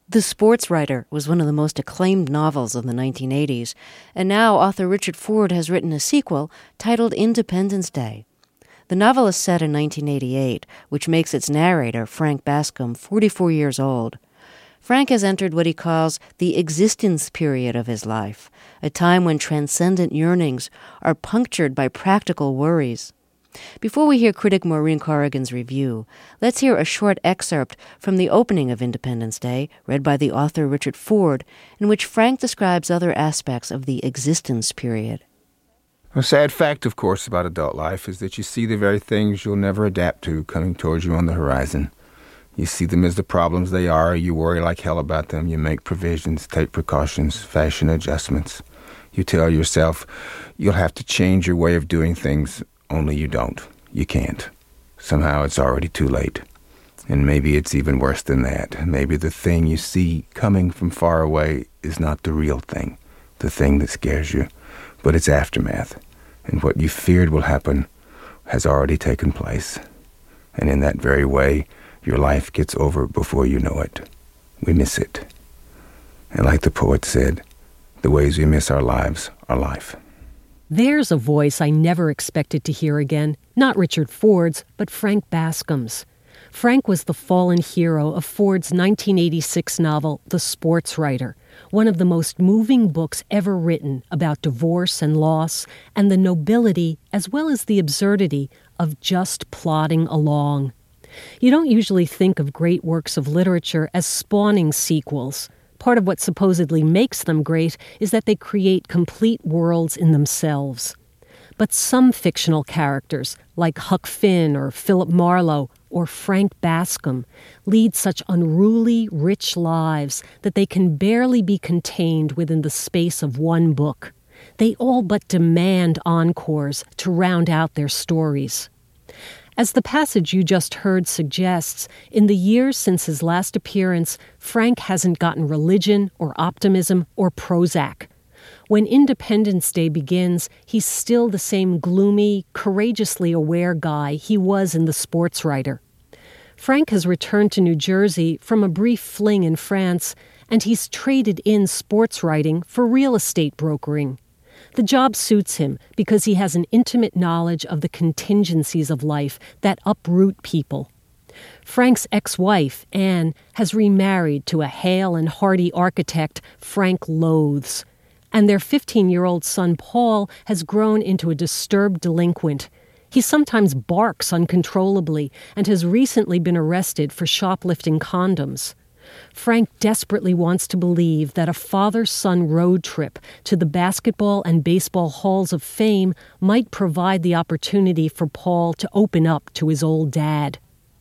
The Sports Writer was one of the most acclaimed novels of the 1980s, and now author Richard Ford has written a sequel titled Independence Day. The novel is set in 1988, which makes its narrator, Frank Bascom, 44 years old. Frank has entered what he calls the existence period of his life, a time when transcendent yearnings are punctured by practical worries. Before we hear critic Maureen Corrigan's review, let's hear a short excerpt from the opening of Independence Day, read by the author Richard Ford, in which Frank describes other aspects of the existence period. A sad fact, of course, about adult life is that you see the very things you'll never adapt to coming towards you on the horizon. You see them as the problems they are, you worry like hell about them, you make provisions, take precautions, fashion adjustments. You tell yourself you'll have to change your way of doing things, only you don't. You can't. Somehow it's already too late. And maybe it's even worse than that. Maybe the thing you see coming from far away is not the real thing, the thing that scares you, but its aftermath. And what you feared will happen has already taken place. And in that very way, your life gets over before you know it. We miss it. And like the poet said, the ways we miss our lives are life. There's a voice I never expected to hear again, not Richard Ford's, but Frank Bascom's. Frank was the fallen hero of Ford's 1986 novel, The Sports Writer, one of the most moving books ever written about divorce and loss and the nobility as well as the absurdity of just plodding along. You don't usually think of great works of literature as spawning sequels. Part of what supposedly makes them great is that they create complete worlds in themselves. But some fictional characters, like Huck Finn or Philip Marlowe or Frank Bascom, lead such unruly, rich lives that they can barely be contained within the space of one book. They all but demand encores to round out their stories. As the passage you just heard suggests, in the years since his last appearance, Frank hasn't gotten religion or optimism or Prozac. When Independence Day begins, he's still the same gloomy, courageously aware guy he was in The Sports Writer. Frank has returned to New Jersey from a brief fling in France, and he's traded in sports writing for real estate brokering. The job suits him because he has an intimate knowledge of the contingencies of life that uproot people. Frank's ex-wife, Anne, has remarried to a hale and hearty architect Frank loathes. And their 15-year-old son, Paul, has grown into a disturbed delinquent. He sometimes barks uncontrollably and has recently been arrested for shoplifting condoms. Frank desperately wants to believe that a father-son road trip to the basketball and baseball halls of fame might provide the opportunity for Paul to open up to his old dad.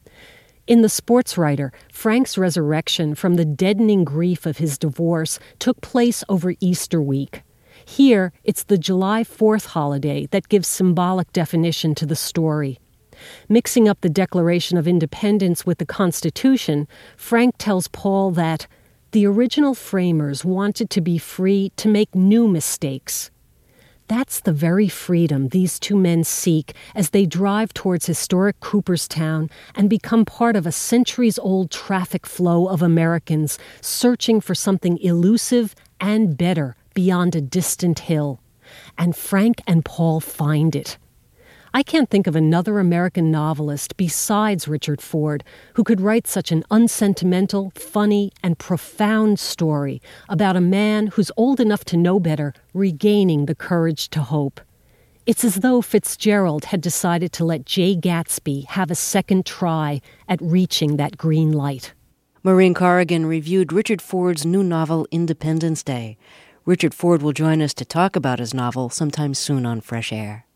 In The Sports Writer, Frank's resurrection from the deadening grief of his divorce took place over Easter week. Here, it's the July 4th holiday that gives symbolic definition to the story. Mixing up the Declaration of Independence with the Constitution, Frank tells Paul that the original framers wanted to be free to make new mistakes. That's the very freedom these two men seek as they drive towards historic Cooperstown and become part of a centuries-old traffic flow of Americans searching for something elusive and better beyond a distant hill. And Frank and Paul find it. I can't think of another American novelist besides Richard Ford who could write such an unsentimental, funny, and profound story about a man who's old enough to know better, regaining the courage to hope. It's as though Fitzgerald had decided to let Jay Gatsby have a second try at reaching that green light. Maureen Corrigan reviewed Richard Ford's new novel, Independence Day. Richard Ford will join us to talk about his novel sometime soon on Fresh Air.